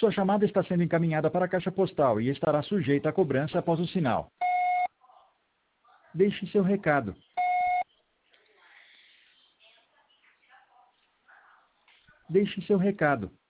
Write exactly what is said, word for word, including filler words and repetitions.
Sua chamada está sendo encaminhada para a caixa postal e estará sujeita a cobrança após o sinal. Deixe seu recado. Deixe seu recado.